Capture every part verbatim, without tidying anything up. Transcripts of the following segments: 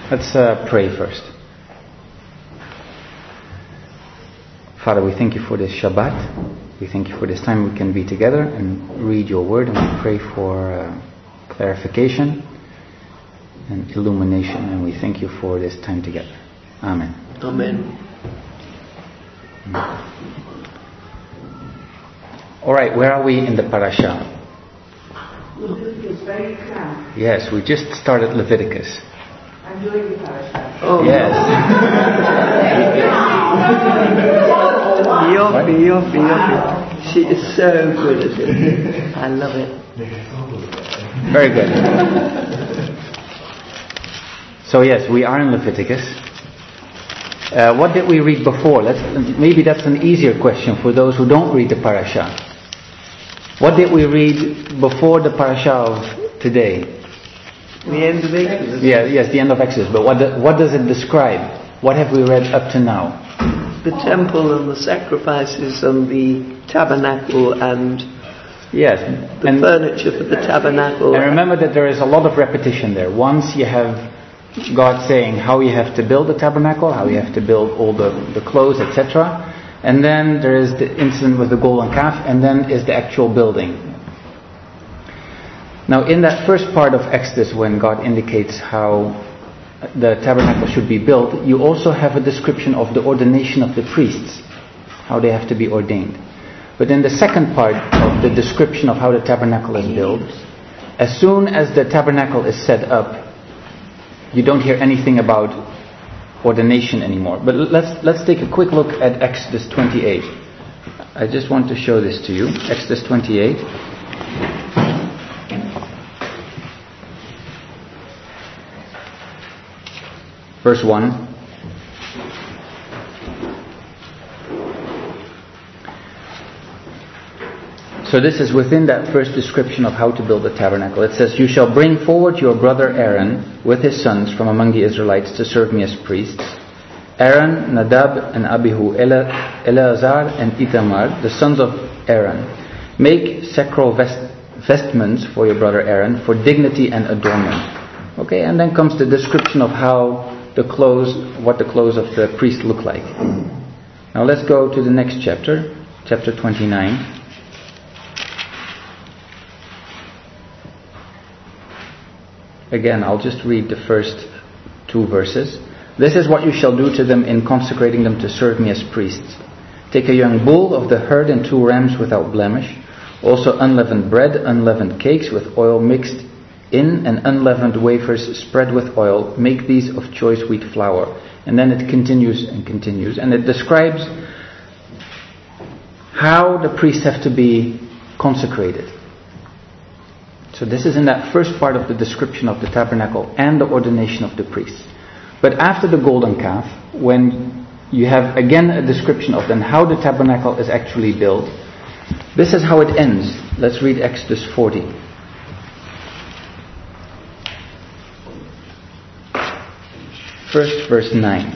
Let's uh, pray first. Father, we thank you for this Shabbat. We thank you for this time we can be together and read your word, and we pray for uh, clarification and illumination, and we thank you for this time together. Amen. Amen. All right, where are we in the parasha? Leviticus, very close. Yes, we just started Leviticus. I'm doing the parasha. Oh, Yes. Yofi, Yofi, Yofi. She is so good at it. I love it. Very good. So yes, we are in Leviticus. Uh, what did we read before? Let's, maybe that's an easier question for those who don't read the parasha. What did we read before the parasha of today? The end of Exodus. Yeah, yes, the end of Exodus. But what do, what does it describe? What have we read up to now? The temple and the sacrifices and the tabernacle and Yes, the and, furniture for the tabernacle. and remember that there is a lot of repetition there. Once you have God saying how you have to build the tabernacle, how you have to build all the, the clothes, et cetera. And then there is the incident with the golden calf, and then is the actual building. Now in that first part of Exodus, when God indicates how the tabernacle should be built, you also have a description of the ordination of the priests, how they have to be ordained. But in the second part of the description of how the tabernacle is built, as soon as the tabernacle is set up, you don't hear anything about ordination anymore. But let's let's take a quick look at Exodus twenty-eight. I just want to show this to you. Exodus twenty-eight. Verse one. So this is within that first description of how to build the tabernacle. It says, "You shall bring forward your brother Aaron with his sons from among the Israelites to serve me as priests. Aaron, Nadab, and Abihu, Ele- Eleazar, and Ithamar, the sons of Aaron. Make sacral vest- vestments for your brother Aaron for dignity and adornment." Okay, and then comes the description of how the clothes, what the clothes of the priest look like. Now let's go to the next chapter, chapter twenty-nine. Again, I'll just read the first two verses. "This is what you shall do to them in consecrating them to serve me as priests. Take a young bull of the herd and two rams without blemish. Also unleavened bread, unleavened cakes with oil mixed in, and unleavened wafers spread with oil. Make these of choice wheat flour." And then it continues and continues. And it describes how the priests have to be consecrated. So this is in that first part of the description of the tabernacle and the ordination of the priests. But after the golden calf, when you have again a description of then how the tabernacle is actually built, this is how it ends. Let's read Exodus forty. First verse nine.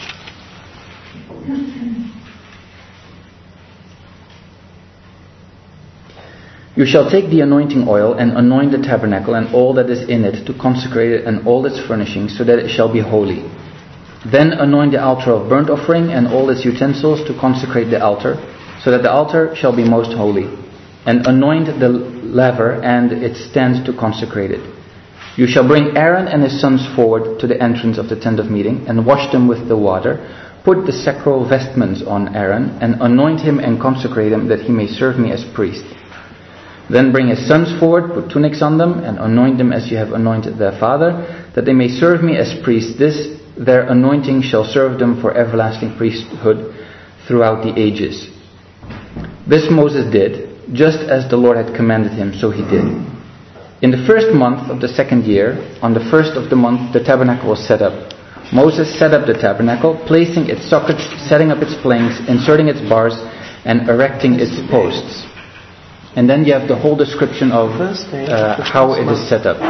"You shall take the anointing oil and anoint the tabernacle and all that is in it, to consecrate it and all its furnishings, so that it shall be holy. Then anoint the altar of burnt offering and all its utensils, to consecrate the altar, so that the altar shall be most holy. And anoint the laver and its stand, to consecrate it. You shall bring Aaron and his sons forward to the entrance of the tent of meeting, and wash them with the water. Put the sacral vestments on Aaron, and anoint him and consecrate him, that he may serve me as priest. Then bring his sons forward, put tunics on them, and anoint them as you have anointed their father, that they may serve me as priests. This their anointing shall serve them for everlasting priesthood throughout the ages." This Moses did, just as the Lord had commanded him, so he did. In the first month of the second year, on the first of the month, the tabernacle was set up. Moses set up the tabernacle, placing its sockets, setting up its planks, inserting its bars, and erecting its posts. And then you have the whole description of uh, how it is set up.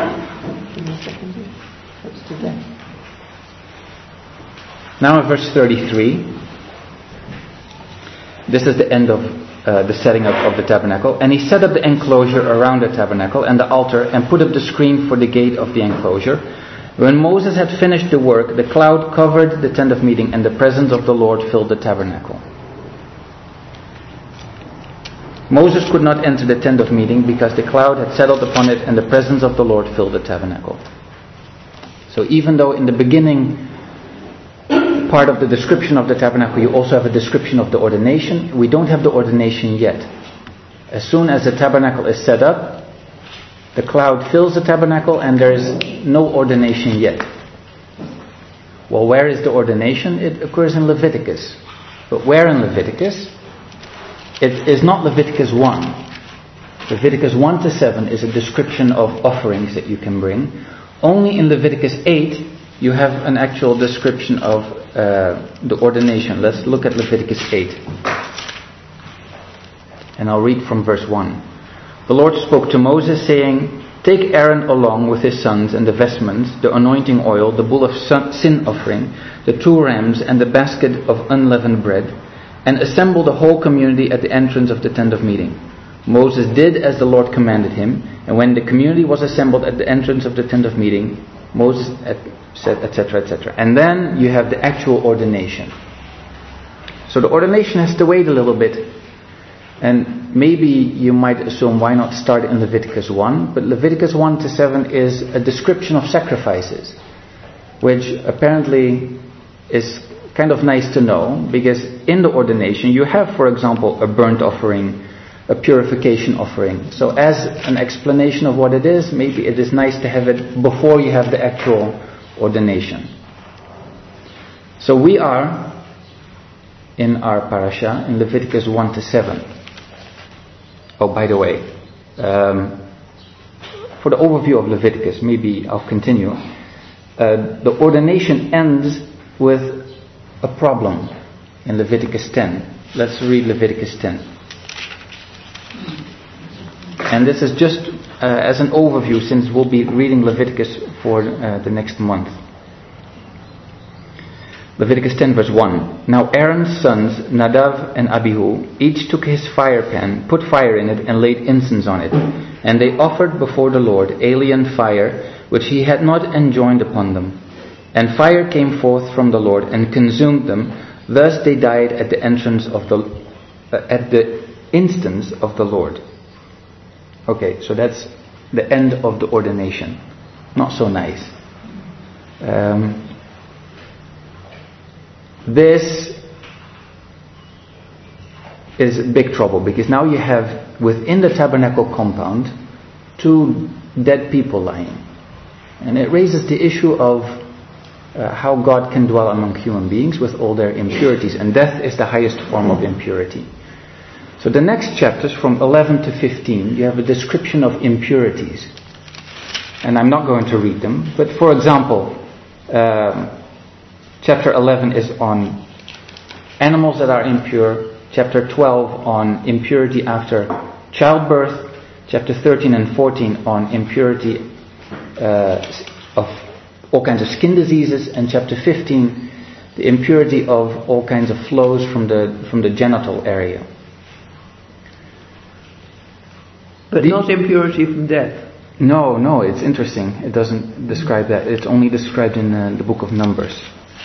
Now in verse thirty-three, this is the end of uh, the setting up of the tabernacle. "And he set up the enclosure around the tabernacle and the altar, and put up the screen for the gate of the enclosure, When Moses had finished the work, the cloud covered the tent of meeting, and the presence of the Lord filled the tabernacle. Moses could not enter the tent of meeting because the cloud had settled upon it, and the presence of the Lord filled the tabernacle. So even though in the beginning part of the description of the tabernacle you also have a description of the ordination, we don't have the ordination yet. As soon as the tabernacle is set up, the cloud fills the tabernacle and there is no ordination yet. Well, where is the ordination? It occurs in Leviticus. But where in Leviticus? It is not Leviticus one. Leviticus one to seven is a description of offerings that you can bring. Only in Leviticus eight you have an actual description of uh, the ordination. Let's look at Leviticus eight. And I'll read from verse one. The Lord spoke to Moses, saying, "Take Aaron along with his sons and the vestments, the anointing oil, the bull of sin offering, the two rams, and the basket of unleavened bread, and assemble the whole community at the entrance of the tent of meeting." Moses did as the Lord commanded him, and when the community was assembled at the entrance of the tent of meeting, Moses said, et cetera, et cetera. And then you have the actual ordination. So the ordination has to wait a little bit. And maybe you might assume, why not start in Leviticus one? But Leviticus one to seven is a description of sacrifices, which apparently is kind of nice to know, because in the ordination you have, for example, a burnt offering, a purification offering. So as an explanation of what it is, maybe it is nice to have it before you have the actual ordination. So we are in our parasha in Leviticus one to seven. Oh, by the way, um, for the overview of Leviticus, maybe I'll continue. Uh, the ordination ends with a problem in Leviticus ten. Let's read Leviticus ten. And this is just uh, as an overview, since we'll be reading Leviticus for uh, the next month. Leviticus ten verse one. Now Aaron's sons, Nadav and Abihu, each took his fire pan, put fire in it, and laid incense on it. And they offered before the Lord alien fire, which he had not enjoined upon them. And fire came forth from the Lord and consumed them. Thus they died at the entrance of the, uh, at the instance of the Lord. Okay, so that's the end of the ordination. Not so nice. Um, this is big trouble, because now you have within the tabernacle compound two dead people lying. And it raises the issue of uh, how God can dwell among human beings with all their impurities. And death is the highest form of impurity. So the next chapters from eleven to fifteen, you have a description of impurities. And I'm not going to read them. But for example, um, chapter eleven is on animals that are impure. Chapter twelve on impurity after childbirth. Chapter thirteen and fourteen on impurity uh, of all kinds of skin diseases. And chapter fifteen, the impurity of all kinds of flows from the from the genital area. But the, not impurity from death. No, no, it's interesting. It doesn't describe that. It's only described in uh, the book of Numbers.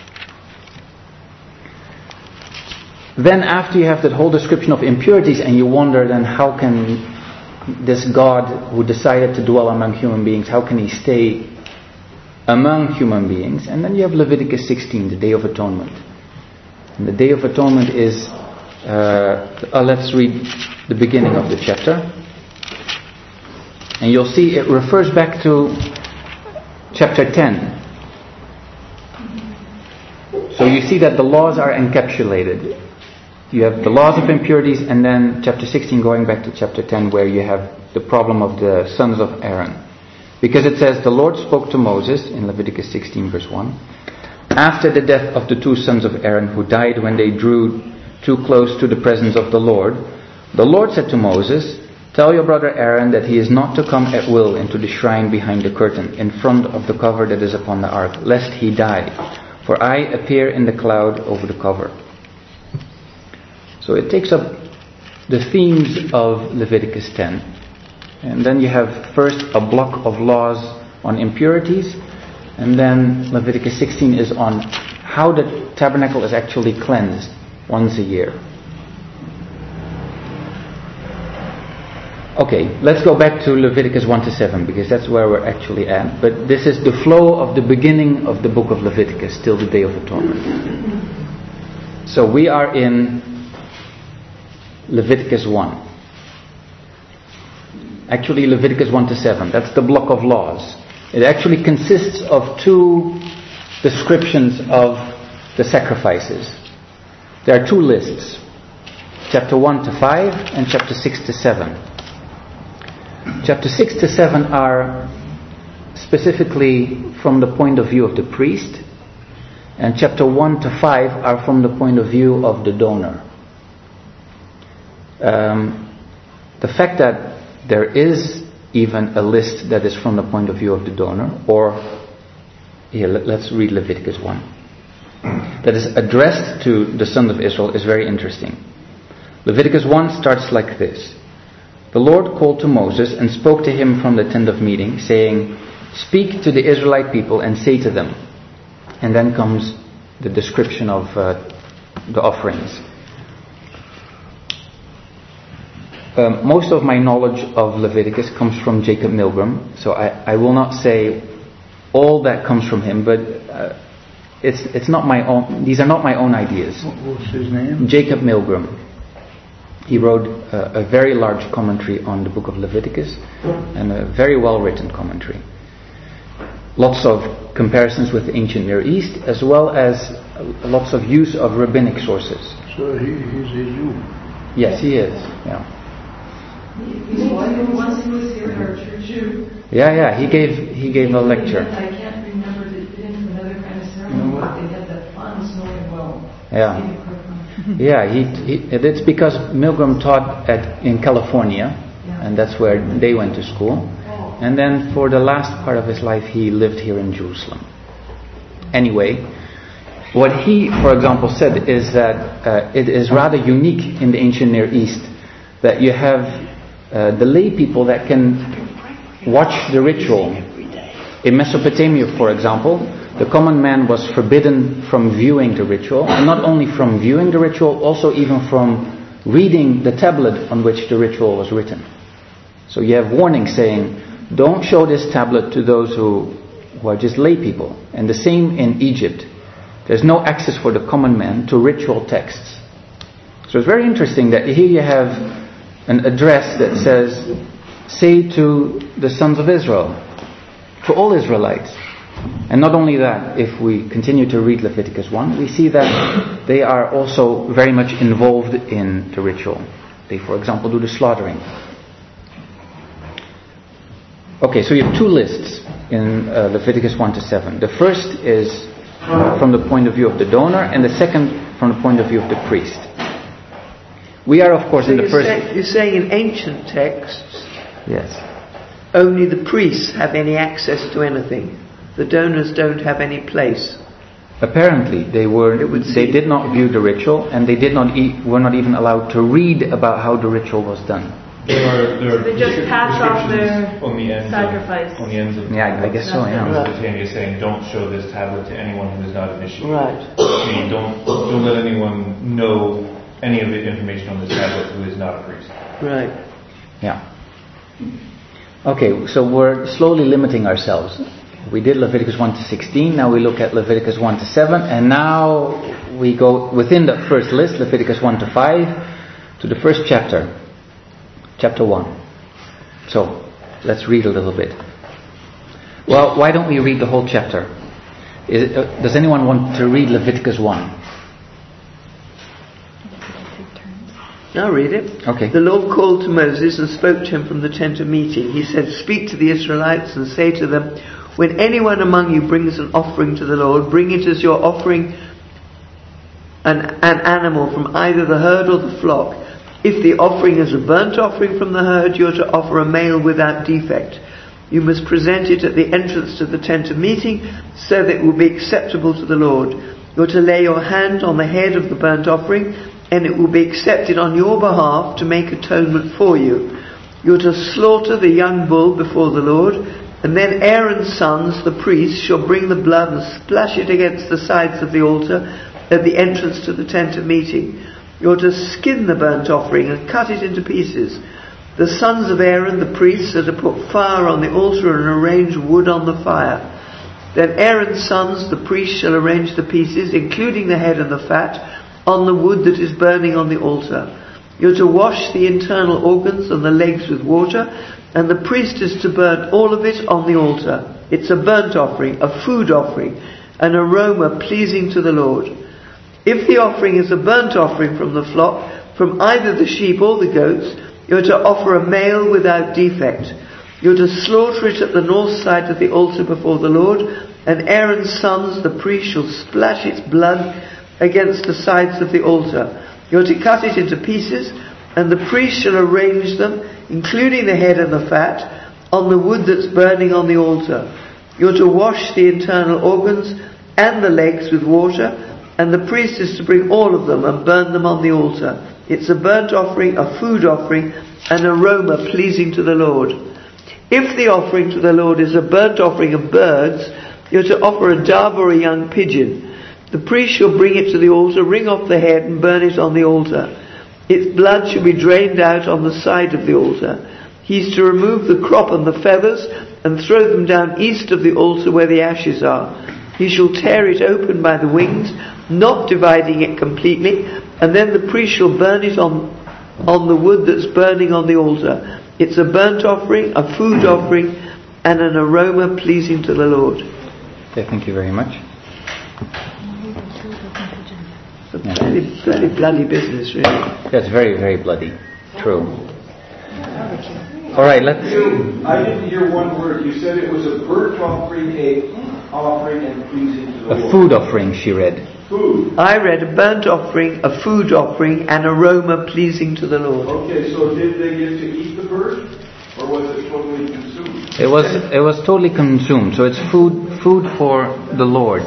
Then after you have that whole description of impurities, and you wonder then how can this God who decided to dwell among human beings, how can he stay among human beings? And then you have Leviticus sixteen, the Day of Atonement. And the Day of Atonement is, uh, uh, let's read the beginning of the chapter. And you'll see it refers back to chapter ten. So you see that the laws are encapsulated. You have the laws of impurities, and then chapter sixteen going back to chapter ten, where you have the problem of the sons of Aaron. Because it says, the Lord spoke to Moses in Leviticus sixteen verse one, after the death of the two sons of Aaron who died when they drew too close to the presence of the Lord. The Lord said to Moses, tell your brother Aaron that he is not to come at will into the shrine behind the curtain, in front of the cover that is upon the ark, lest he die. For I appear in the cloud over the cover. So it takes up the themes of Leviticus ten. And then you have first a block of laws on impurities. And then Leviticus sixteen is on how the tabernacle is actually cleansed once a year. Okay, let's go back to Leviticus one to seven, because that's where we're actually at. But this is the flow of the beginning of the book of Leviticus till the Day of Atonement. So we are in Leviticus one. Actually Leviticus one to seven, that's the block of laws. It actually consists of two descriptions of the sacrifices. There are two lists, chapter one to five and chapter six to seven. Chapter six to seven are specifically from the point of view of the priest, and chapter one to five are from the point of view of the donor. Um, the fact that there is even a list that is from the point of view of the donor, or here let, let's read Leviticus one, that is addressed to the sons of Israel, is very interesting. Leviticus one starts like this. The Lord called to Moses and spoke to him from the tent of meeting, saying, "Speak to the Israelite people and say to them." And then comes the description of uh, the offerings. Um, most of my knowledge of Leviticus comes from Jacob Milgram, so I, I will not say all that comes from him, but uh, it's it's not my own. These are not my own ideas. What's his name? Jacob Milgram. He wrote uh, a very large commentary on the book of Leviticus, and a very well written commentary. Lots of comparisons with the ancient Near East, as well as lots of use of rabbinic sources. So he, he's a Jew. Yes, he is. Yeah. Once he was here in our church, too. Yeah, yeah. He gave he gave a lecture. I can't remember that it did into another kind of ceremony, but they had that fun snowing well. Yeah. Yeah, he, he, it's because Milgram taught at in California, yeah. and that's where they went to school. Oh. And then for the last part of his life, he lived here in Jerusalem. Anyway, what he, for example, said is that uh, it is rather unique in the ancient Near East that you have uh, the lay people that can watch the ritual. In Mesopotamia, for example, the common man was forbidden from viewing the ritual, and not only from viewing the ritual, also even from reading the tablet on which the ritual was written. So you have warnings saying, don't show this tablet to those who, who are just lay people. And the same in Egypt. There's no access for the common man to ritual texts. So it's very interesting that here you have an address that says, say to the sons of Israel, to all Israelites. And not only that, if we continue to read Leviticus one, we see that they are also very much involved in the ritual. They, for example, do the slaughtering. Okay, so you have two lists in uh, Leviticus one to seven. The first is uh, from the point of view of the donor, and the second from the point of view of the priest. We are, of course, so in the you're first... Say, you're saying in ancient texts, yes, only the priests have any access to anything. The donors don't have any place. Apparently, they were. They did not view the ritual, and they did not e- were not even allowed to read about how the ritual was done. There are, there are So they just prescri- pass off prescriptions their on the ends sacrifice. Of, on the ends of Yeah, I guess so. Yeah. Mesopotamia saying, don't show this tablet to anyone who is not initiated. Right. Meaning, don't don't let anyone know any of the information on this tablet who is not a priest. Right. Yeah. Okay, so we're slowly limiting ourselves. We did Leviticus one to sixteen, now we look at Leviticus one to seven, and now we go within the first list, Leviticus one to five, to the first chapter, chapter one. So, let's read a little bit. Well, why don't we read the whole chapter? Is, uh, does anyone want to read Leviticus one? I'll read it. Okay. The Lord called to Moses and spoke to him from the tent of meeting. He said, "Speak to the Israelites and say to them, when anyone among you brings an offering to the Lord, bring it as your offering an, an animal from either the herd or the flock. If the offering is a burnt offering from the herd, you are to offer a male without defect. You must present it at the entrance to the tent of meeting, so that it will be acceptable to the Lord. You are to lay your hand on the head of the burnt offering, and it will be accepted on your behalf to make atonement for you. You are to slaughter the young bull before the Lord, And then Aaron's sons, the priests, shall bring the blood and splash it against the sides of the altar at the entrance to the tent of meeting. You're to skin the burnt offering and cut it into pieces. The sons of Aaron, the priests, are to put fire on the altar and arrange wood on the fire. Then Aaron's sons, the priests, shall arrange the pieces, including the head and the fat, on the wood that is burning on the altar. You're to wash the internal organs and the legs with water, and the priest is to burn all of it on the altar. It's a burnt offering, a food offering, an aroma pleasing to the Lord. If the offering is a burnt offering from the flock, from either the sheep or the goats, you're to offer a male without defect. You're to slaughter it at the north side of the altar before the Lord, and Aaron's sons, the priest, shall splash its blood against the sides of the altar. You're to cut it into pieces, and the priest shall arrange them, including the head and the fat, on the wood that's burning on the altar. You're to wash the internal organs and the legs with water, and the priest is to bring all of them and burn them on the altar. It's a burnt offering, a food offering, an aroma pleasing to the Lord. If the offering to the Lord is a burnt offering of birds, you're to offer a dove or a young pigeon. The priest shall bring it to the altar, wring off the head and burn it on the altar. Its blood shall be drained out on the side of the altar. He's to remove the crop and the feathers and throw them down east of the altar where the ashes are. He shall tear it open by the wings, not dividing it completely, and then the priest shall burn it on, on the wood that's burning on the altar. It's a burnt offering, a food offering, and an aroma pleasing to the Lord. Okay, thank you very much. It's a fairly, fairly bloody business, really. That's very, very bloody. True. All right, let's... I didn't hear one word. You said it was a burnt offering, a offering and pleasing to the Lord. A food offering, she read. Food. I read a burnt offering, a food offering, an aroma pleasing to the Lord. Okay, so did they get to eat the bird, or was it totally consumed? It was it was totally consumed, so it's food food for the Lord.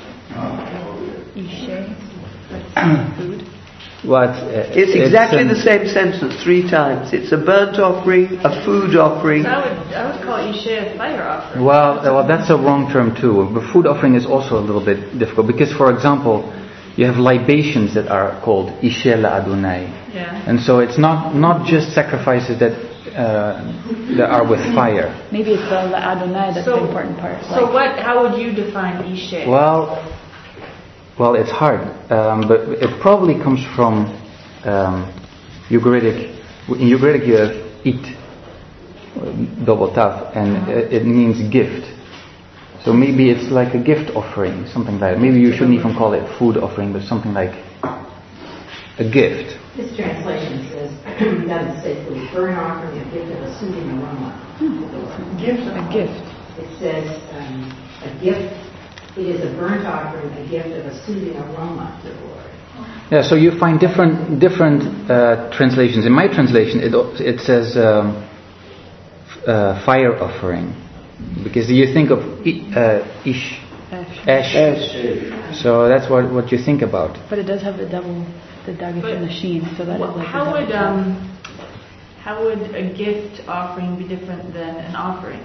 Food. What? Uh, It's exactly um, the same sentence three times. It's a burnt offering, a food offering. So I would, I would call Ishe a fire offering. Well, uh, well, that's a wrong term too. The food offering is also a little bit difficult because, for example, you have libations that are called Ishel Adonai, Yeah. and so it's not not just sacrifices that uh, that are with fire. Maybe it's the Adonai that's So- the important part. So like- what? How would you define Ishe? Well, well, it's hard, um, but it probably comes from um, Ugaritic. In Ugaritic, you have it, double tav, and uh, it means gift. So maybe it's like a gift offering, something like that. Maybe you shouldn't even call it food offering, but something like a gift. This translation says, it doesn't say food, burnt offering, a gift of a soothing aroma. Gift, a gift. It says um, a gift, it is a burnt offering, a gift of a soothing aroma to the Lord. Yeah, so you find different different uh, translations. In my translation, it it says um, uh, fire offering, because you think of I- uh, ish, ash. Ash. So that's what what you think about. But it does have the double, the dagger But and the sheen, so that Well, is like how the would double um, how would a gift offering be different than an offering?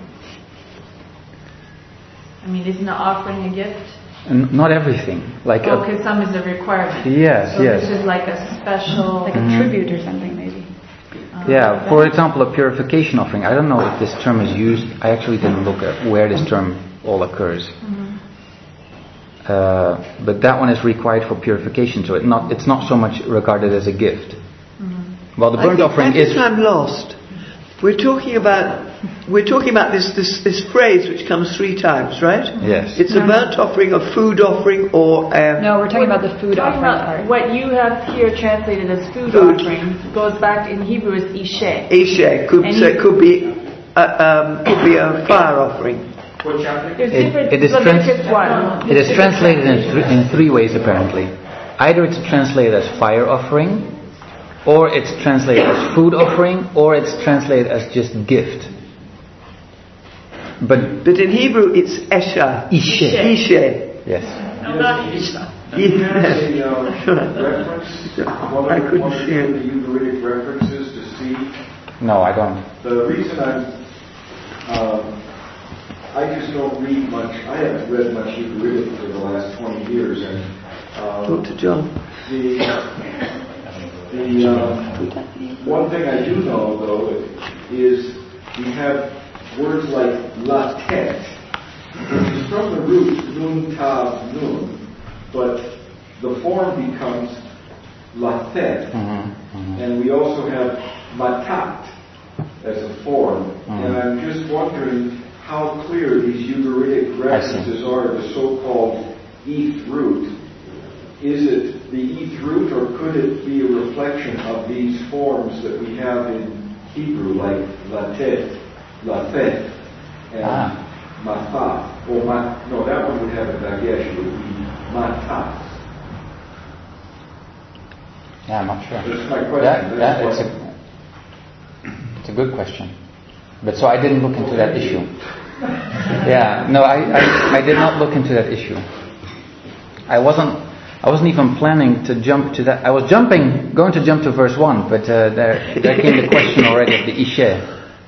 I mean, isn't an offering a gift? And not everything, like Oh, a, because some is a requirement. Yes, so yes. this is like a special. like a Mhm. tribute or something maybe. uh, yeah. For example, a purification offering. I don't know if this term is used. I actually didn't look at where this term all occurs. Mhm. Uh, but that one is required for purification, so it not it's not so much regarded as a gift. Mhm. Well, the I burnt think, offering I think is. I'm lost. We're talking about we're talking about this, this this phrase which comes three times, right? Yes. It's a burnt offering, a food offering, or a No, we're talking about the food Talking offering about part. what you have here translated as food, Food. offering goes back in Hebrew as Ishe. Ishe. Could And so you- it could be a, um, could be a fire offering. What chapter? There's It- different. it is trans- Leviticus one. It is translated in, th- in three ways apparently. Either it's translated as fire offering, or it's translated as food offering, or it's translated as just gift. But But in Hebrew it's Esha. Ishe. Ishe. Yes. No, not Ishe. Do you have a uh, reference? One I of the, couldn't one of see it. the Ugaritic references to see? No, I don't. The reason I'm um, I just don't read much. I haven't read much Ugaritic for the last twenty years, and um, Talk to John. the the um, one thing I do know though is we have words like latet, which is from the root nun tav nun, but the form becomes latet, Mm-hmm, mm-hmm. and we also have matat as a form, Mm-hmm. and I'm just wondering how clear these Ugaritic references are to the so-called eth root. Is it the eth root, or could it be a reflection of these forms that we have in Hebrew, like latet, lathet, and Ah. mathat? Or mat, no, that one would have a dagesh, it would be matat. Yeah, I'm not sure. That's my question. Yeah, That's yeah, it's what- a, it's a good question. But so I didn't look into that issue. Yeah, no, I, I, I did not look into that issue. I wasn't I wasn't even planning to jump to that. I was jumping, going to jump to verse one, but uh, there, there came the question already of the Ishe.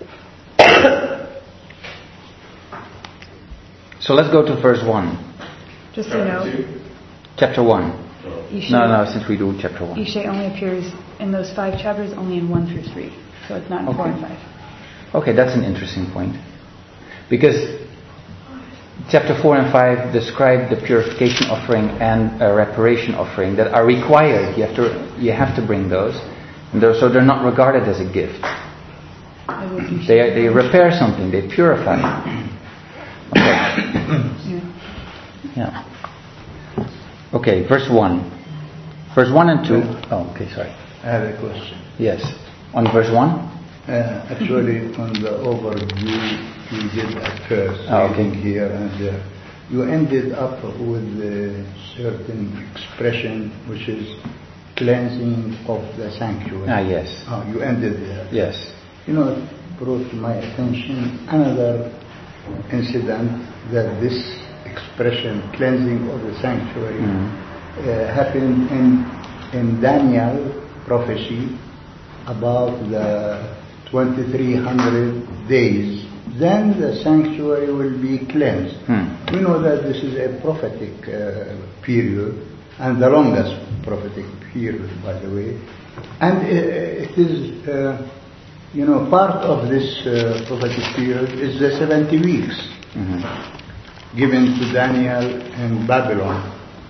So let's go to verse one. Just so you know, Chapter one. Ishe, No, no, since we do chapter one. Ishe only appears in those five chapters, only in one through three. So it's not in four Okay. and five. Okay, that's an interesting point. Because chapter four and five describe the purification offering and a reparation offering that are required. You have to you have to bring those. And they're, so they're not regarded as a gift. It was Ishe. They they repair something, they purify. Okay. Yeah. Yeah. Okay, verse one. Verse one and two. Oh, okay, sorry. I have a question. Yes. On verse one? Uh, actually, on the overview you did at first, Oh, okay. reading here and there, you ended up with a certain expression which is cleansing of the sanctuary. Ah, yes. Oh, you ended there. Yes. You know, it brought to my attention another incident that this expression, cleansing of the sanctuary, Mhm. uh, happened in, in Daniel prophecy about the twenty-three hundred days. Then the sanctuary will be cleansed. Hmm. We know that this is a prophetic uh, period, and the longest prophetic period, by the way. And uh, it is, uh, you know, part of this uh, prophetic period is the seventy weeks Mhm. given to Daniel in Babylon.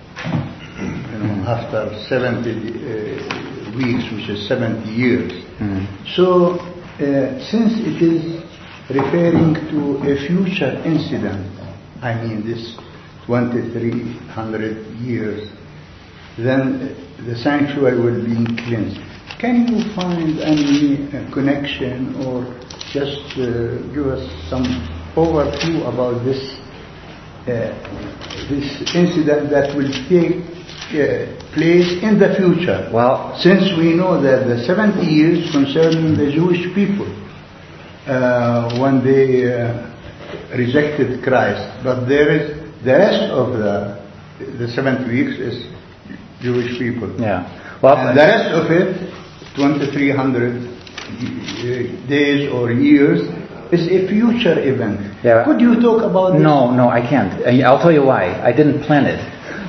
You know, after seventy uh, weeks, which is seventy years. Mhm. So, uh, since it is referring to a future incident, I mean this twenty-three hundred years, then the sanctuary will be cleansed. Can you find any uh, connection, or just uh, give us some overview about this uh, this incident that will take uh, place in the future? Well, Since we know that the seventy years concerning the Jewish people, uh, when they uh, rejected Christ, but there is the rest of the the seventy weeks is Jewish people. yeah. Well, And the rest of it, twenty-three hundred days or years, is a future event. Yeah. Could you talk about this? No, no, I can't. Uh, I'll tell you why. I didn't plan it.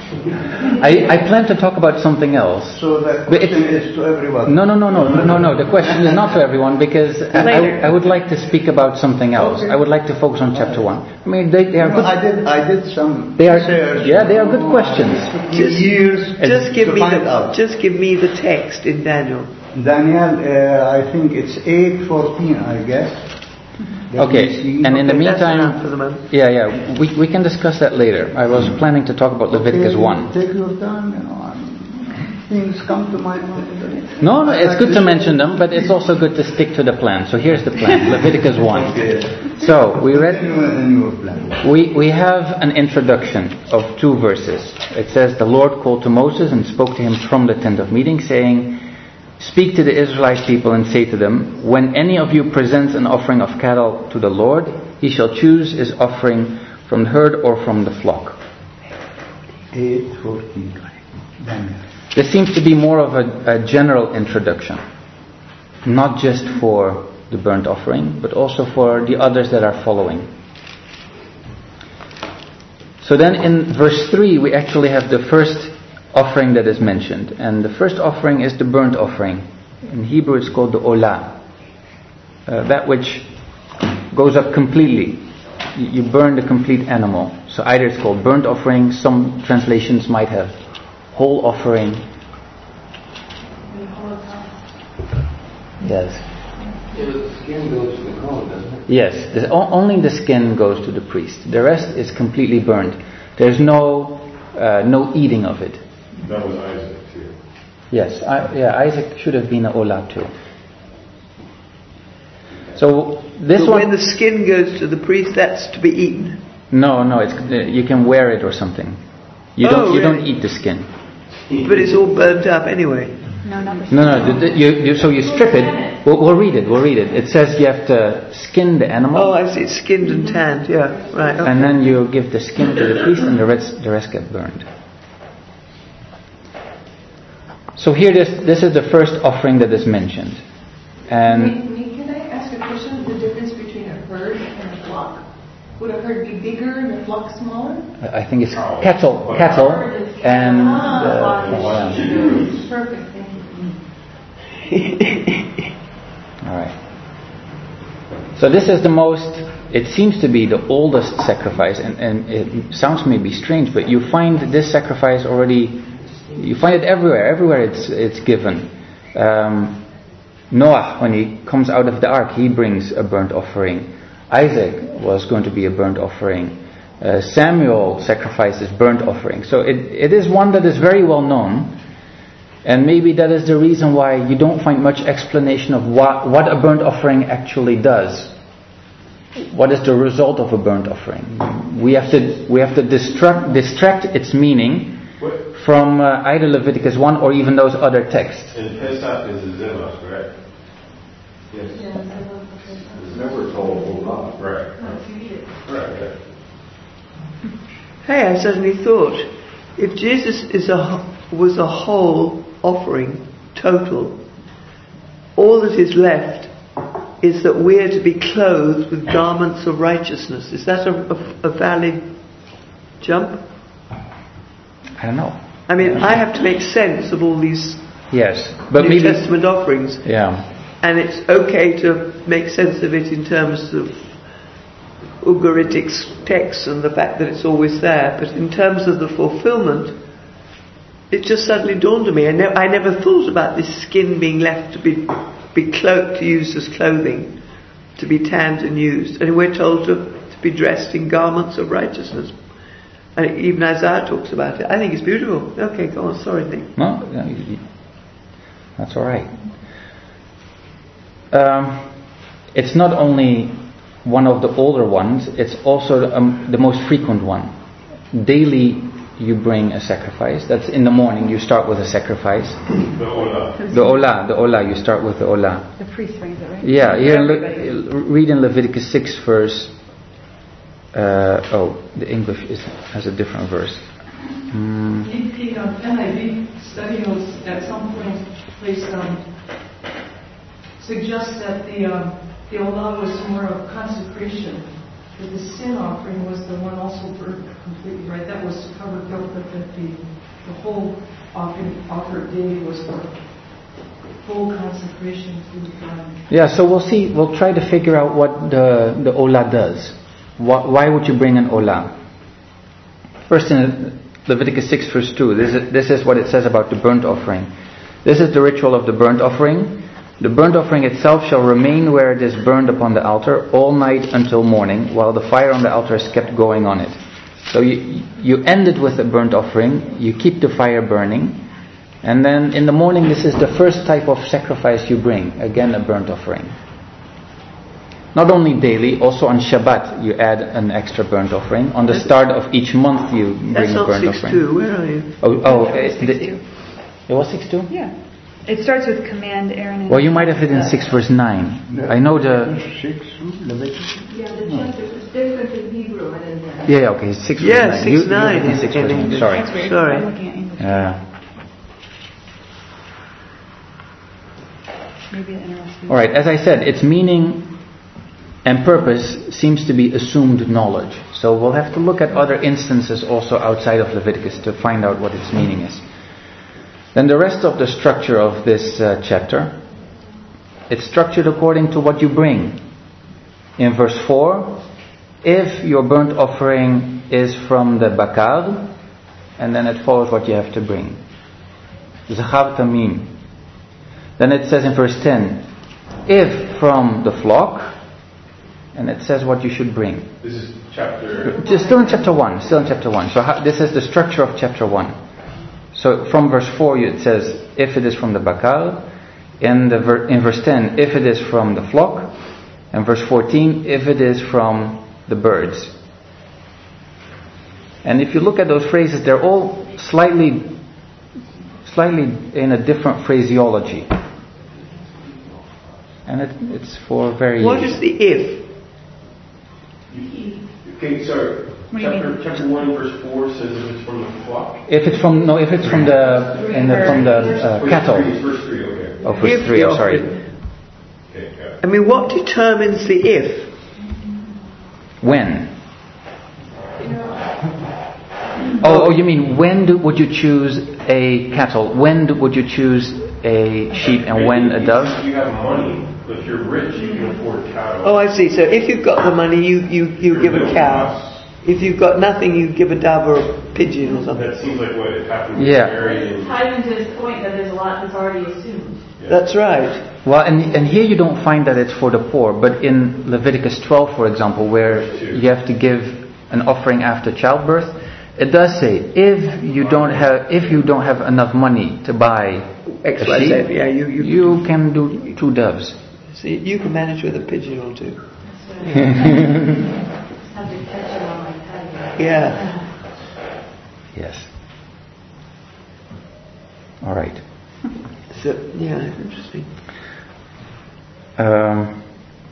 I, I planned to talk about something else. So the But it's- question is to everyone. No, no, no, no, no, no. The question is not to everyone, because I, I, I would like to speak about something else. Okay. I would like to focus on chapter one. I mean, they, they are No, good. I did. I did some They are- research. yeah, they are good questions. Just years Just give to me find the out. just give me the text in Daniel. Daniel, uh, I think it's eight fourteen, I guess. Let me Okay, see. and in the Okay, that's meantime, enough for the moment. yeah, yeah, we we can discuss that later. I was planning to talk about Leviticus Okay, one. Take your time, you know. and Things come to my mind. No, no, I it's like good to this. mention them, but it's also good to stick to the plan. So here's the plan, Leviticus one. Okay. So we read. In your plan. We we have an introduction of two verses. It says, the Lord called to Moses and spoke to him from the tent of meeting, saying, speak to the Israelite people and say to them, when any of you presents an offering of cattle to the Lord, he shall choose his offering from the herd or from the flock. eight fourteen. Daniel. This seems to be more of a, a general introduction, not just for the burnt offering, but also for the others that are following. So then in verse three we actually have the first offering that is mentioned. And the first offering is the burnt offering. In Hebrew it's called the olah. Uh, that which goes up completely. You burn the complete animal. So either it's called burnt offering, some translations might have whole offering. Yes. Yeah, but the skin goes to the Kohen, doesn't it? Yes, the, o- only the skin goes to the priest. The rest is completely burnt. There's no uh, no eating of it. That was Isaac too. Yes, I, yeah, Isaac should have been an olah too. So this But one. when the skin goes to the priest, that's to be eaten. No, no, it's uh, you can wear it or something. You Oh, don't you don't really? eat the skin. But it's all burnt up anyway. No, not the No, no, the, the, you, you, so you strip it. We'll, we'll read it. We'll read it. It says you have to skin the animal. Oh, I see. It's skinned and tanned. Yeah, right. Okay. And then you give the skin to the priest, and the rest, the rest get burned. So here, this this is the first offering that is mentioned, and Nick, can I ask a question? The difference between a herd and a flock? Would a herd be bigger and a flock smaller? I think it's cattle, cattle, and Ah, the, flock is yeah. huge. Perfect. Thank you. All right. So this is the most. It seems to be the oldest sacrifice, and, and it sounds maybe strange, but you find this sacrifice already. You find it everywhere. Everywhere it's it's given. Um, Noah, when he comes out of the ark, he brings a burnt offering. Isaac was going to be a burnt offering. Uh, Samuel sacrifices burnt offering. So it it is one that is very well known. And maybe that is the reason why you don't find much explanation of what, what a burnt offering actually does. What is the result of a burnt offering? We have to we have to distract distract its meaning from uh, either Leviticus one or even those other texts. And Pesach is a zebach, correct? Yes. Yeah, that's a little bit- It's never told a whole lot. Right. No, if you eat it. Right, right. Hey, I suddenly thought, if Jesus is a was a whole offering, total, all that is left is that we are to be clothed with garments of righteousness. Is that a, a, a valid jump? I don't know. I mean, I have to make sense of all these Yes, but New maybe Testament offerings, yeah. and it's okay to make sense of it in terms of Ugaritic texts and the fact that it's always there, but in terms of the fulfillment, it just suddenly dawned on me. I, ne- I never thought about this skin being left to be be cloaked, used as clothing, to be tanned and used, and we're told to, to be dressed in garments of righteousness. And even Isaiah talks about it. I think it's beautiful. Okay, go on. Sorry, Nick. No, no, you- you- that's all right. Um, it's not only one of the older ones, it's also um, the most frequent one. Daily you bring a sacrifice. That's in the morning, you start with a sacrifice. The Olah. The olah, the olah, you start with the olah. The priest brings it, right? Yeah, here in Everybody. Le- read in Leviticus six verse. Uh, oh, the English is, has a different verse. Mm, In the um, N I V study notes at some point placed um, suggests that the um, the olah was more of consecration. That the sin offering was the one also burnt completely, right? That was to cover guilt, but that the the whole offering offered daily was for full consecration to God. yeah, so we'll see. We'll try to figure out what the the olah does. Why, why would you bring an olah? First, in Leviticus six verse two, this is, this is what it says about the burnt offering. This is the ritual of the burnt offering. The burnt offering itself shall remain where it is burned upon the altar all night until morning, while the fire on the altar is kept going on it. So you, you end it with a burnt offering, you keep the fire burning, and then in the morning this is the first type of sacrifice you bring, again a burnt offering. Not only daily, also on Shabbat you add an extra burnt offering. On the start of each month you bring That's a not burnt six offering. two. Where are you? Oh, oh That was it, six the- two. it was six two? Yeah. It starts with command Aaron and... Well, you might have it in six verse nine. I know the... Six, Leviticus. Yeah, the chapter is different in Hebrew and in the... Yeah, yeah, okay, six Yeah, verse nine. six You- you nine have it in in- six in verse nine. English. Sorry. That's weird. Sorry. I'm looking at English. Yeah. Maybe the N R S V. Alright, as I said, its meaning and purpose seems to be assumed knowledge. So we'll have to look at other instances also outside of Leviticus to find out what its meaning is. Then the rest of the structure of this uh, chapter, it's structured according to what you bring. In verse four, if your burnt offering is from the bakar, and then it follows what you have to bring. Zachar tamim. Then it says in verse ten, if from the flock, and it says what you should bring. This is chapter... Just still in chapter one, still in chapter one. So how, this is the structure of chapter one. So from verse four it says, if it is from the bakar. In, the ver- in verse ten, if it is from the flock. And verse fourteen, if it is from the birds. And if you look at those phrases, they're all slightly slightly in a different phraseology. And it, it's for variation. What is the if? Okay, sorry. Chapter, chapter one, verse four says if it's from the flock. If it's from no, if it's from the in the from the uh, cattle. It's verse three, okay. Oh, verse If three. the Oh, sorry. Okay, got it. I mean, what determines the if? When? Oh, oh, you mean when do, would you choose a cattle? When do, would you choose a sheep, and when a dove? You have money. If you're rich, you can afford cattle. Oh, I see. So if you've got the money, you, you, you give a cow. If you've got nothing, you give a dove or a pigeon or something. That seems like what it happened. Yeah. It ties into his point that there's a lot that's already assumed. Yeah. That's right. Well, and, and here you don't find that it's for the poor, but in Leviticus twelve, for example, where you have to give an offering after childbirth, it does say if you don't have if you don't have enough money to buy X, a Y, sheep, Z. Yeah, you, you, you can do two doves. see, you can manage with a pigeon or two. Have to catch it on my patio. Yeah. Yes. All right. So, yeah, interesting. Um,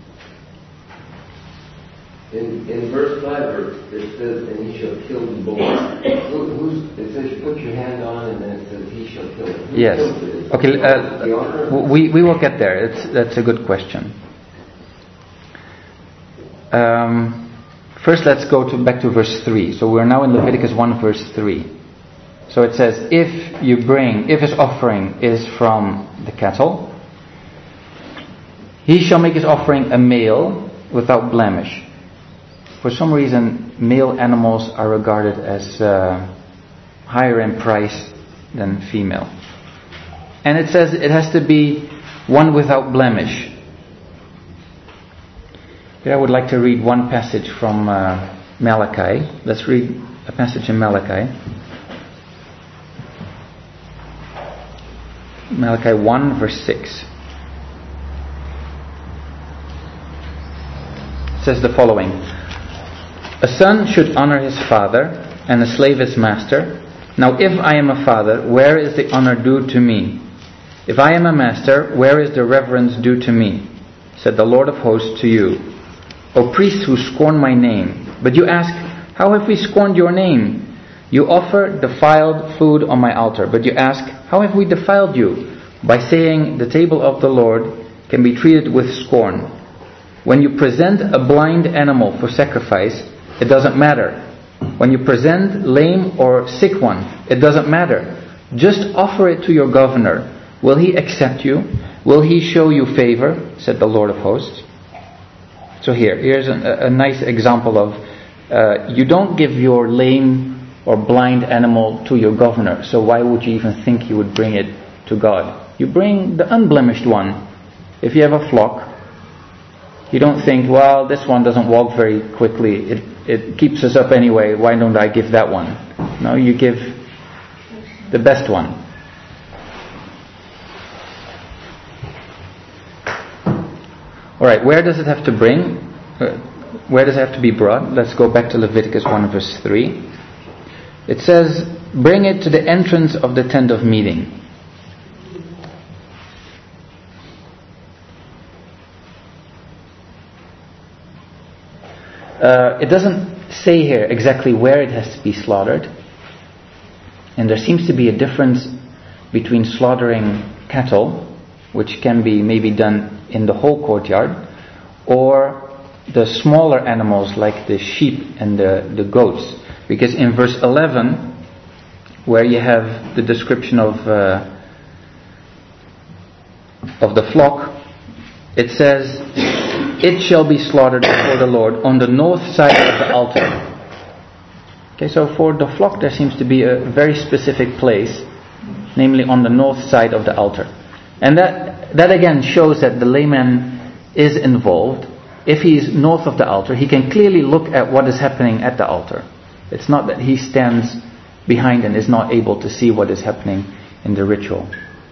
In, in verse five, it says, and he shall kill the bull. Who, who's, it says, put your hand on, and then it says, he shall kill it. Who yes. kills it? Is Okay. it Uh, the owner? we we will get there. It's that's a good question. Um, first, let's go to back to verse three. So we're now in Leviticus one, verse three. So it says, if you bring, if his offering is from the cattle, he shall make his offering a male without blemish. For some reason, male animals are regarded as uh, higher in price than female. And it says it has to be one without blemish. Here I would like to read one passage from uh, Malachi. Let's read a passage in Malachi. Malachi one, verse six. It says the following. A son should honor his father, and a slave his master. Now if I am a father, where is the honor due to me? If I am a master, where is the reverence due to me? Said the Lord of hosts to you. O priests who scorn my name. But you ask, how have we scorned your name? You offer defiled food on my altar. But you ask, how have we defiled you? By saying the table of the Lord can be treated with scorn. When you present a blind animal for sacrifice, it doesn't matter. When you present lame or sick one, it doesn't matter. Just offer it to your governor. Will he accept you? Will he show you favor? Said the Lord of hosts. So here, here's a, a nice example of uh, you don't give your lame or blind animal to your governor. So why would you even think you would bring it to God? You bring the unblemished one. If you have a flock, you don't think, well, this one doesn't walk very quickly. It it keeps us up anyway. Why don't I give that one? No, you give the best one. All right, where does it have to bring? Uh, where does it have to be brought? Let's go back to Leviticus one, verse three. It says, bring it to the entrance of the tent of meeting. Uh, it doesn't say here exactly where it has to be slaughtered. And there seems to be a difference between slaughtering cattle, which can be maybe done in the whole courtyard, or the smaller animals like the sheep and the, the goats. Because in verse eleven, where you have the description of uh, of the flock, it says, "It shall be slaughtered before the Lord on the north side of the altar." Okay, so for the flock there seems to be a very specific place, namely on the north side of the altar. And that that again shows that the layman is involved. If he is north of the altar, he can clearly look at what is happening at the altar. It's not that he stands behind and is not able to see what is happening in the ritual.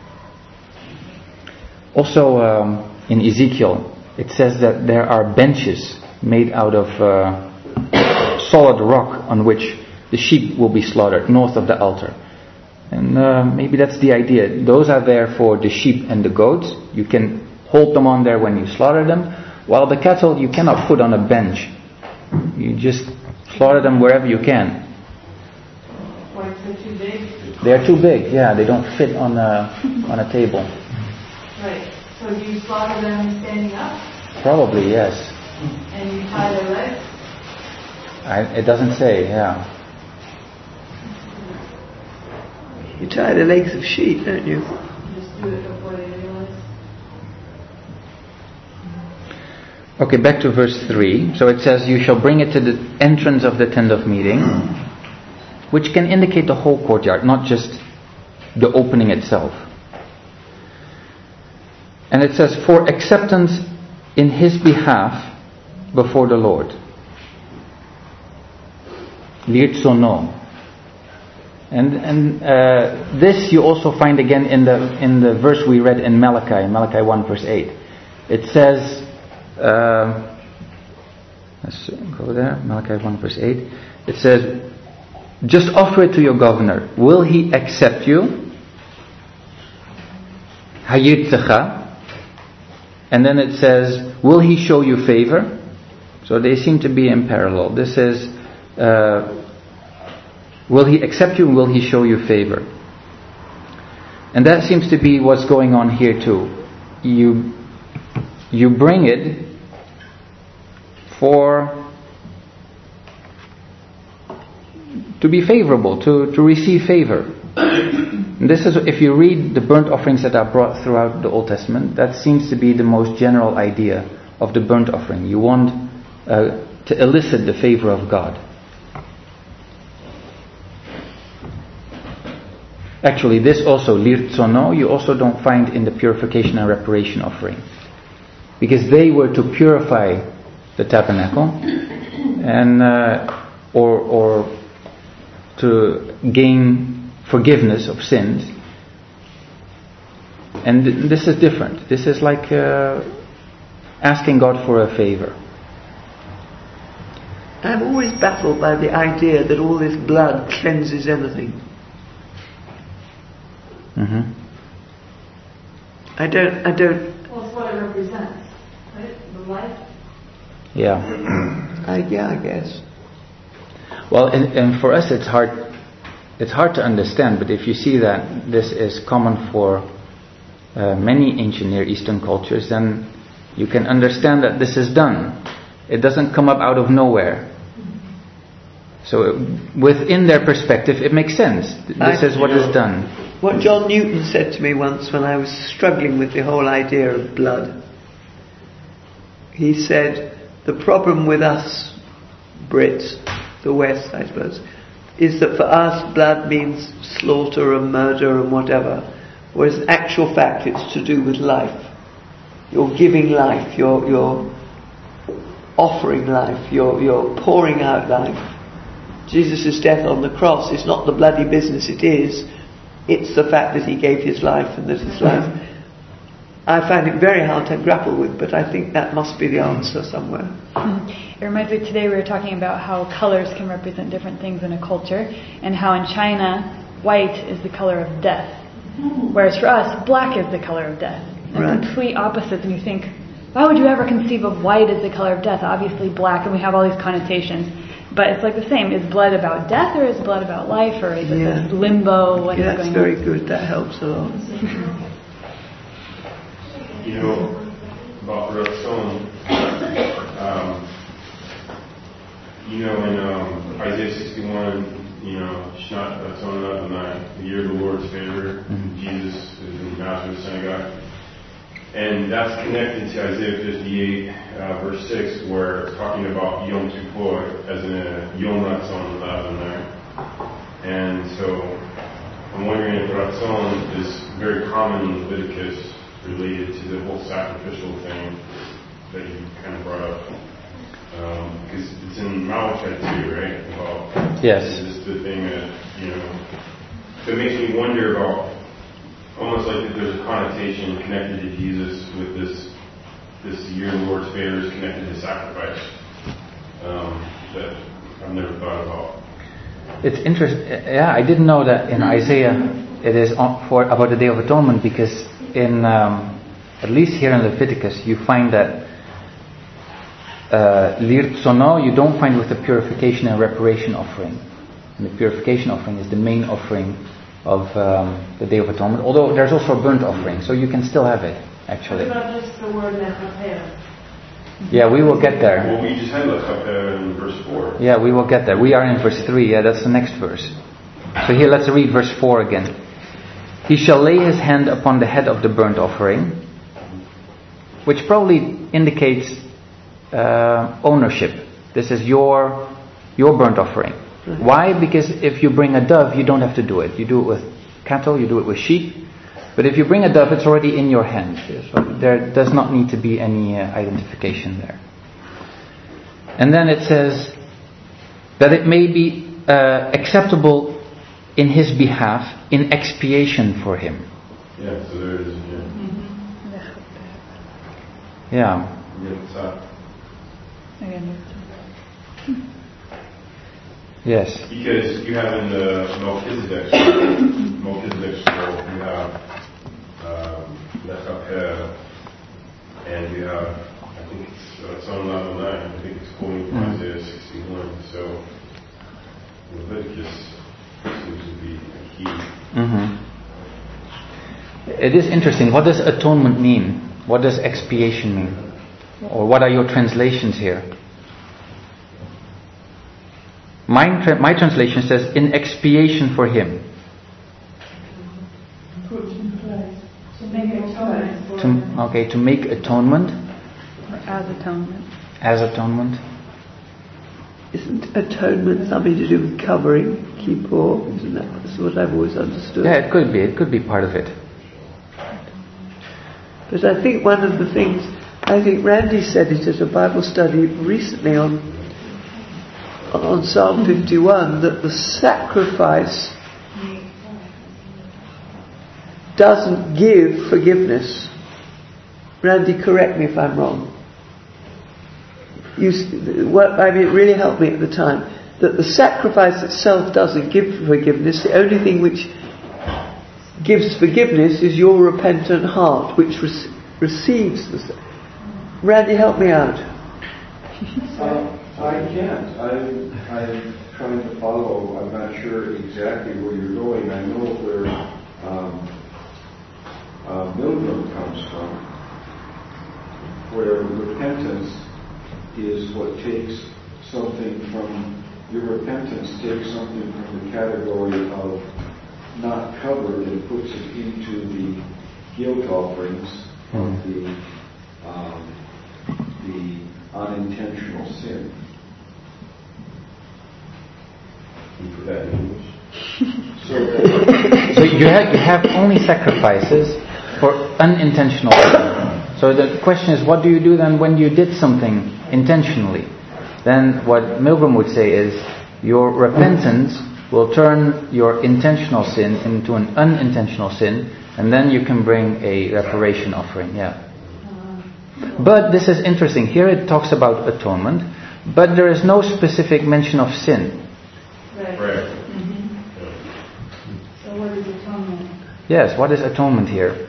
Also um, in Ezekiel, it says that there are benches made out of uh, solid rock on which the sheep will be slaughtered north of the altar. And uh, maybe that's the idea. Those are there for the sheep and the goats. You can hold them on there when you slaughter them. While the cattle you cannot put on a bench. You just slaughter them wherever you can. Why is it too big? They are too big, yeah. They don't fit on a, on a table. Right. So do you slaughter them standing up? Probably, yes. And you tie their legs? I, it doesn't say, yeah. You tie the legs of sheep, don't you? You just do it before they realize. Okay, back to verse three. So it says, "You shall bring it to the entrance of the tent of meeting," which can indicate the whole courtyard, not just the opening itself. And it says, "For acceptance in his behalf before the Lord." Lirtzono. And and uh, this you also find again in the in the verse we read in Malachi, Malachi one verse eight. It says, uh, let's go there, Malachi one verse eight. It says, "Just offer it to your governor. Will he accept you? Hayirtzecha." And then it says, "Will he show you favor?" So they seem to be in parallel. This is, uh, will he accept you and will he show you favor? And that seems to be what's going on here too. You, you bring it for, to be favorable, to, to receive favor. And this is, if you read the burnt offerings that are brought throughout the Old Testament, that seems to be the most general idea of the burnt offering. You want uh, to elicit the favor of God. Actually, this also, lirtzono, you also don't find in the purification and reparation offering. Because they were to purify the tabernacle and uh, or or to gain forgiveness of sins. And th- this is different. This is like uh, asking God for a favor. I'm always baffled by the idea that all this blood cleanses anything. Mm-hmm. I don't, I don't... Well, it's what it represents, right? The life? Yeah. I, yeah, I guess. Well, and, and for us it's hard it's hard to understand, but if you see that this is common for uh, many ancient Near Eastern cultures, then you can understand that this is done. It doesn't come up out of nowhere. So within their perspective it makes sense. This I, is what is done. What John Newton said to me once when I was struggling with the whole idea of blood, he said, the problem with us Brits, the West I suppose, is that for us blood means slaughter and murder and whatever, whereas in actual fact it's to do with life. You're giving life, you're, you're offering life, you're, you're pouring out life. Jesus' death on the cross is not the bloody business it is, it's the fact that he gave his life and that his life... I find it very hard to grapple with, but I think that must be the answer somewhere. It reminds me, today we were talking about how colors can represent different things in a culture, and how in China, white is the color of death, whereas for us, black is the color of death. They're Right. complete opposites, and you think, why would you ever conceive of white as the color of death? Obviously black, and we have all these connotations. But it's like the same. Is blood about death, or is blood about life, or is it Yeah. this limbo? What Yeah, is that's going very on? good, that helps a lot. You know, about Ratzon, um, you know, in um, Isaiah sixty-one, you know, Shnat Ratzon Adonai, the year of the Lord's favor, mm-hmm. Jesus is in the Nazareth synagogue. And that's connected to Isaiah fifty-eight, uh, verse six, where it's talking about Yom Kippur as in a Yom Ratzon Adonai. And so I'm wondering if Ratzon is very common in Leviticus related to the whole sacrificial thing that you kind of brought up. Because um, it's in Malachi too, right? About, yes. Is this the thing that, you know, that makes me wonder about almost like that there's a connotation connected to Jesus with this this year of the Lord's favor is connected to sacrifice um, that I've never thought about. It's interesting. Yeah, I didn't know that in Isaiah it is on, for about the Day of Atonement, because in um, at least here in Leviticus you find that Lirtzono uh, you don't find with the purification and reparation offering. And the purification offering is the main offering of um, the Day of Atonement. Although there's also a burnt offering, so you can still have it actually. What about just the word Lechapeh? Yeah, we will get there. Well, we just had Lechapeh in verse four. Yeah, we will get there. We are in verse three. Yeah, that's the next verse. So here, let's read verse four again. He shall lay his hand upon the head of the burnt offering, which probably indicates uh, ownership. This is your your burnt offering. Right. Why? Because if you bring a dove, you don't have to do it. You do it with cattle, you do it with sheep. But if you bring a dove, it's already in your hand. So there does not need to be any uh, identification there. And then it says that it may be uh, acceptable in his behalf in expiation for him. Yeah, so there is. Yeah. Yeah. Yes. Because you have in the Melchizedek Melchizedek scroll, you have Lechapeh, um, and you have, I think it's Psalm ninety-nine, I think it's quoting from mm. Isaiah sixty-one, so Leviticus seems to be a key. Mm-hmm. It is interesting. What does atonement mean? What does expiation mean? Or what are your translations here? My, tra- my translation says, in expiation for him. To make atonement. To, okay, to make atonement. Or as atonement. As atonement. Isn't atonement something to do with covering, kippur? Isn't that that's what I've always understood? Yeah, it could be. It could be part of it. But I think one of the things, I think Randy said it at a Bible study recently on on Psalm fifty-one, that the sacrifice doesn't give forgiveness. Randy, correct me if I'm wrong. You, what, I mean, it really helped me at the time that the sacrifice itself doesn't give forgiveness. The only thing which gives forgiveness is your repentant heart, which re- receives the. Randy, help me out. Uh, I can't. I'm, I'm trying to follow. I'm not sure exactly where you're going. I know where um, uh, Milgram comes from, where repentance is what takes something from, your repentance takes something from the category of not covered and puts it into the guilt offerings of the um, the unintentional sin. You put that in English. So, so you have you have only sacrifices for unintentional sin. So the question is, what do you do then when you did something intentionally? Then what Milgram would say is, your repentance will turn your intentional sin into an unintentional sin, and then you can bring a reparation offering. Yeah. But this is interesting. Here it talks about atonement, but there is no specific mention of sin. Right. Right. Mm-hmm. So what is atonement? Yes, what is atonement here?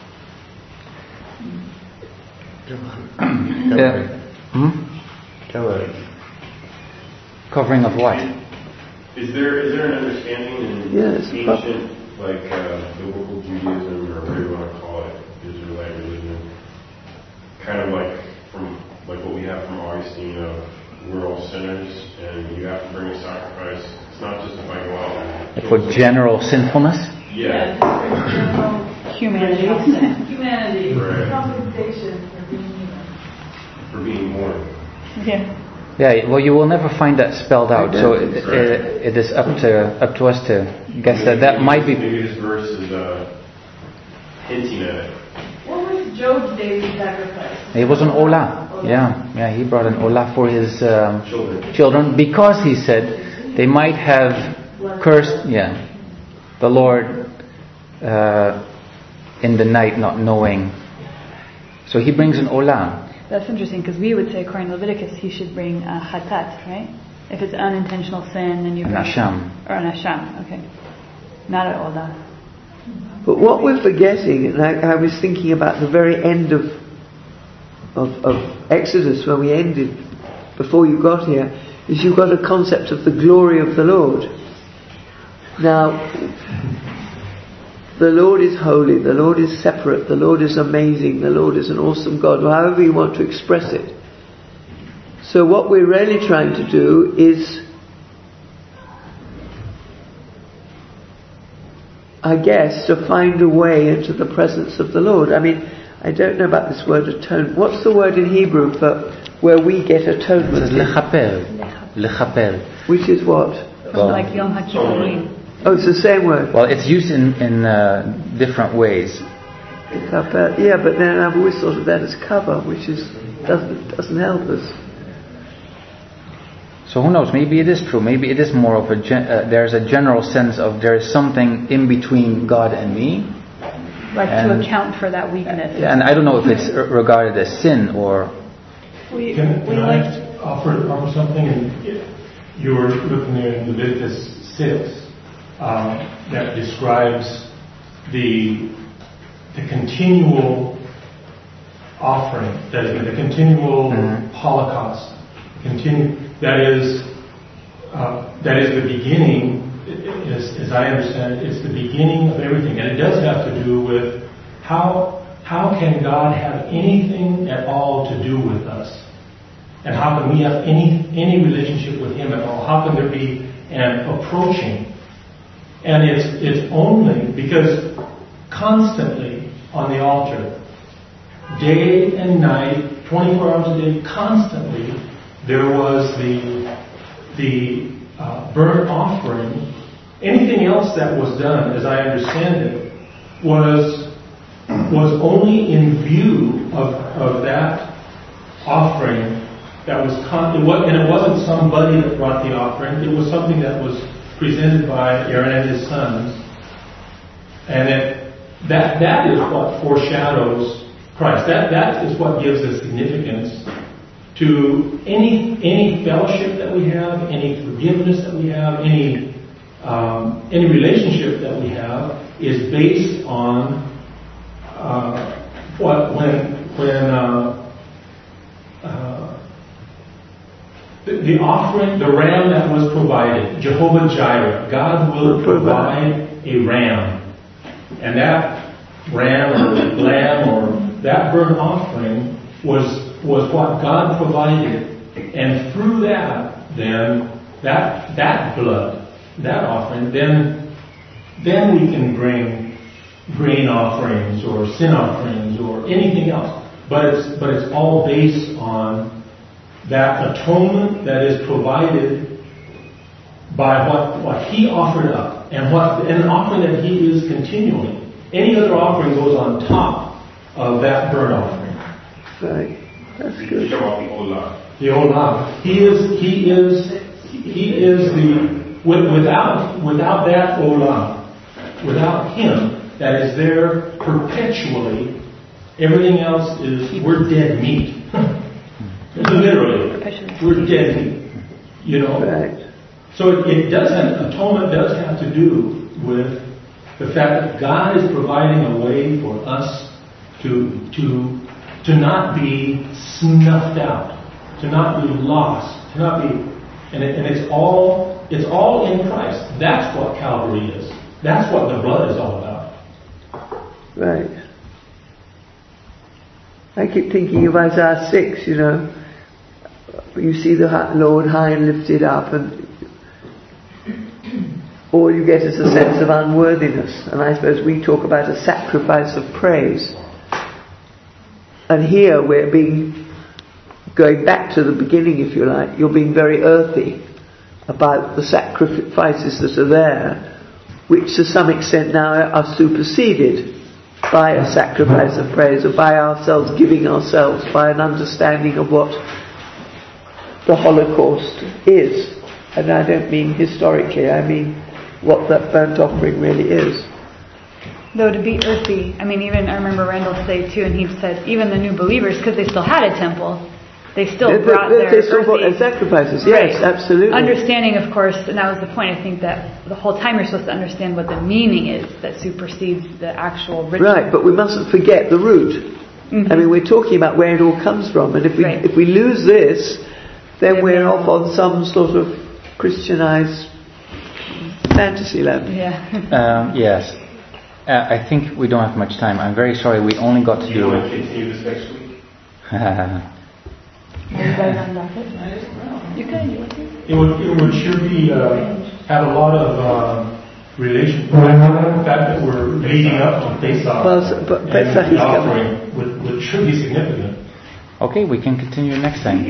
Covering. Uh, hmm? Covering. Covering of what? Is there is there an understanding in yes, ancient, like uh, biblical Judaism, or whatever you want to call it, Israelite religion, kind of like from like what we have from Augustine of we're all sinners, and you have to bring a sacrifice. It's not just if I go out and kill For someone. general sinfulness? Yeah. Humanity. Humanity. Right. Compensation for being human. For being born. Yeah. Yeah, well, you will never find that spelled out. So it, Right. it, it is up to up to us to guess that that might be. Maybe this verse is uh, hinting at it. What was Job's daily sacrifice? It was an olah. Yeah, yeah. He brought an olah for his um, Children. children because he said they might have cursed. Yeah, the Lord uh, in the night, not knowing. So he brings an olah. That's interesting because we would say, according to Leviticus, he should bring a chatat, right? If it's unintentional sin, then you bring An asham. Or an asham, okay. Not an olah. But what we're forgetting, and I, I was thinking about the very end of, of of Exodus, where we ended before you got here, is you've got a concept of the glory of the Lord. Now, the Lord is holy, the Lord is separate, the Lord is amazing, the Lord is an awesome God, or however you want to express it. So what we're really trying to do is, I guess, to find a way into the presence of the Lord. I mean, I don't know about this word atone. What's the word in Hebrew for where we get atonement? It says lechapel. Lechapel. Which is what? Well, like Yom HaKippurim. Oh, it's the same word. Well, it's used in in uh, different ways. Yeah, but then I've always thought of that as cover, which is doesn't doesn't help us. So who knows? Maybe it is true. Maybe it is more of a gen- uh, there's a general sense of there is something in between God and me. Like and, to account for that weakness. Yeah, and I don't know if it's r- regarded as sin or. We, can can I offer, offer something? And you were looking there in Leviticus six um, that describes the the continual offering, that is the continual mm-hmm. Holocaust, continue. That is, uh, that is the beginning, as, as I understand it, it's the beginning of everything. And it does have to do with how, how can God have anything at all to do with us? And how can we have any, any relationship with Him at all? How can there be an approaching? And it's, it's only because constantly on the altar, day and night, twenty-four hours a day, constantly, there was the the uh, burnt offering. Anything else that was done, as I understand it, was was only in view of, of that offering that was, con- it was, and it wasn't somebody that brought the offering. It was something that was presented by Aaron and his sons, and it, that that is what foreshadows Christ. That that is what gives the significance to any any fellowship that we have, any forgiveness that we have, any um, any relationship that we have is based on uh, what when when uh, uh, the, the offering, the ram that was provided, Jehovah Jireh, God will provide a ram, and that ram or lamb or that burnt offering was. was what God provided, and through that, then that that blood, that offering, then then we can bring grain offerings or sin offerings or anything else. But it's but it's all based on that atonement that is provided by what, what He offered up, and what and an offering that He is continually. Any other offering goes on top of that burnt offering. Right. That's good. The olah. The olah. He is. He is. He is the. Without without that olah, without Him that is there perpetually, everything else is we're dead meat. Literally, we're dead meat. You know. Right. So it, it does have atonement does have to do with the fact that God is providing a way for us to to. To not be snuffed out, to not be lost, to not be, and, it, and it's all it's all in Christ. That's what Calvary is. That's what the blood is all about. Right. I keep thinking of Isaiah six. You know, you see the Lord high and lifted up, and all you get is a sense of unworthiness. And I suppose we talk about a sacrifice of praise. And here we're being, going back to the beginning, if you like, you're being very earthy about the sacrifices that are there, which to some extent now are superseded by a sacrifice of praise, or by ourselves giving ourselves, by an understanding of what the Holocaust is. And I don't mean historically, I mean what that burnt offering really is. Though to be earthy, I mean, even I remember Randall today too, and he said even the new believers, because they still had a temple, they still they, brought they, their they still brought earthy, their sacrifices. Yes, right. Absolutely. Understanding, of course, and that was the point. I think that the whole time you're supposed to understand what the meaning is that supersedes the actual ritual. Right, but we mustn't forget the root. Mm-hmm. I mean, we're talking about where it all comes from, and if we right. if we lose this, then yeah, we're yeah. off on some sort of Christianized fantasy land. Yeah. um, yes. Uh, I think we don't have much time. I'm very sorry. We only got to you do. You want to continue this next week? You could. It would, it would sure be, uh, have a lot of uh, relation. The fact that we're leading up to Pesach, well, so, but Pesach and is offering would, would sure be significant. Okay, we can continue next time.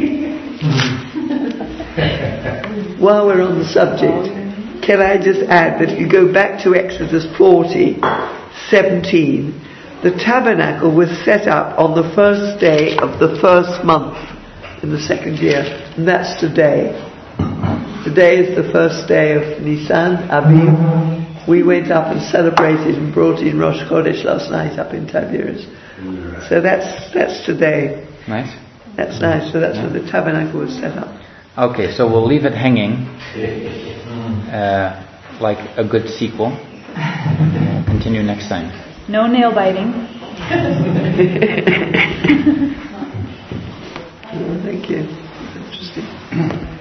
While we're on the subject, can I just add that if you go back to Exodus forty, seventeen, the tabernacle was set up on the first day of the first month in the second year, and that's today. Today is the first day of Nisan, Aviv. We went up and celebrated and brought in Rosh Chodesh last night up in Tiberias. So that's that's today. Nice. That's nice. So that's when the tabernacle was set up. Okay, so we'll leave it hanging, uh, like a good sequel. We'll continue next time. No nail biting. Thank you. Interesting.